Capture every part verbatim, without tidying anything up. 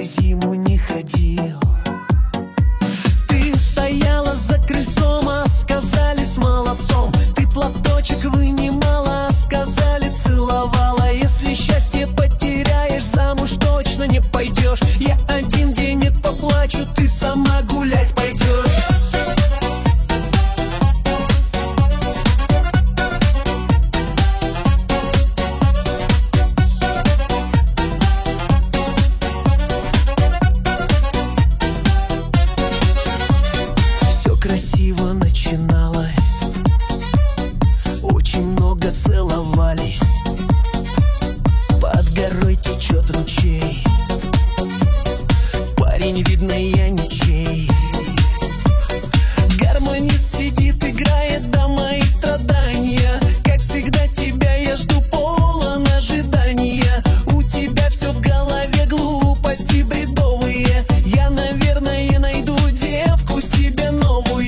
всю зиму не ходил. Ты стояла за крыльцом, а сказали с молодцом. Ты платочек вынимала, а сказали целовала. Если счастье потеряешь, замуж точно не пойдешь. Я один денег поплачу, ты сама гулять пойдешь. Красиво начиналось, очень много целовались. Под горой течет ручей, парень, видно, я ничей. Гармонист сидит, играет, да мои страдания. Как всегда тебя я жду, полон ожидания. У тебя все в голове, глупости бредовые. Я, наверное, найду девку себе новую.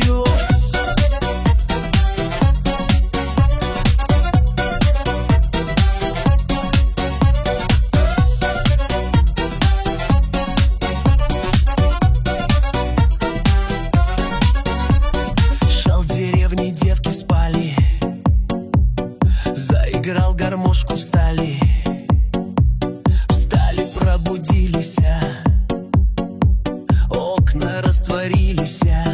Девки спали, заиграл гармошку, встали. Встали, пробудились, окна растворились.